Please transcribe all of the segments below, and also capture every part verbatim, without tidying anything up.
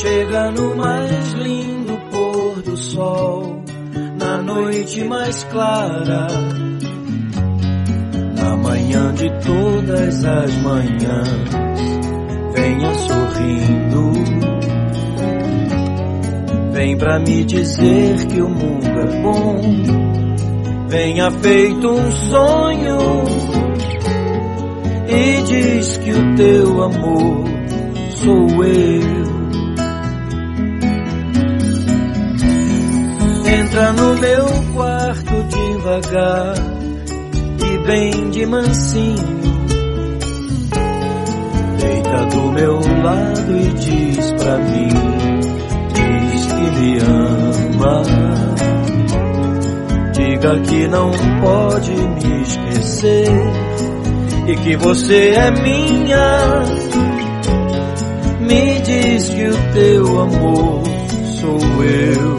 chega no mais lindo pôr do sol, na noite mais clara, na manhã de todas as manhãs. Venha sorrindo, vem pra me dizer que o mundo é bom. Venha feito um sonho e diz que o teu amor sou eu. Entra no meu quarto devagar e bem de mansinho, deita do meu lado e diz pra mim, diz que me ama. Diga que não pode me esquecer e que você é minha. Me diz que o teu amor sou eu.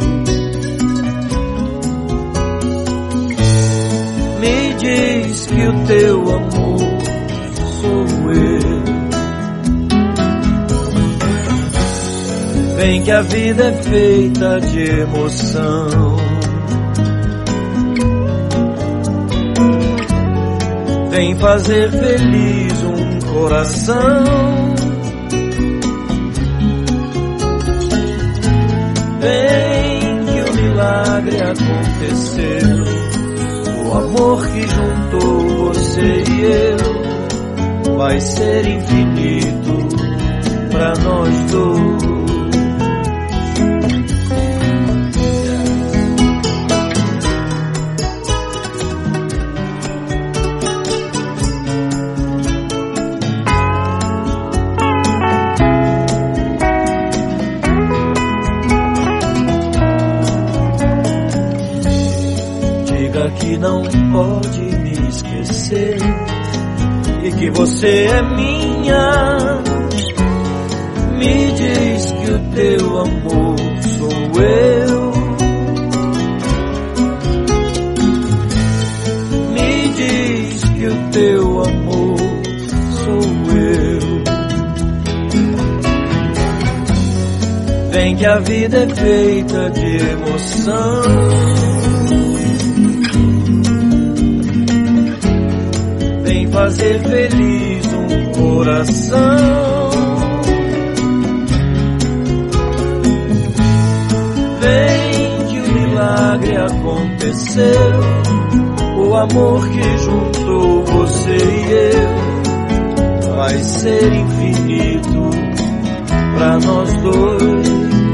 Me diz que o teu amor sou eu. Vem que a vida é feita de emoção. Vem fazer feliz um coração. Vem que o milagre aconteceu. O amor que juntou você e eu vai ser infinito pra nós dois. Que não pode me esquecer e que você é minha. Me diz que o teu amor sou eu. Me diz que o teu amor sou eu. Vem que a vida é feita de emoção. Fazer feliz um coração. Vem que o milagre aconteceu. O amor que juntou você e eu vai ser infinito pra nós dois.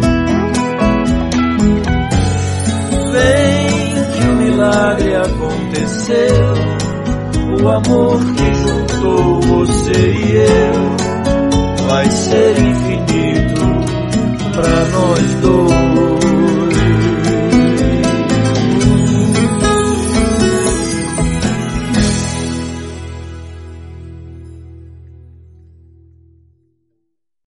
Vem que o milagre aconteceu. O amor que juntou você e eu vai ser infinito pra nós dois.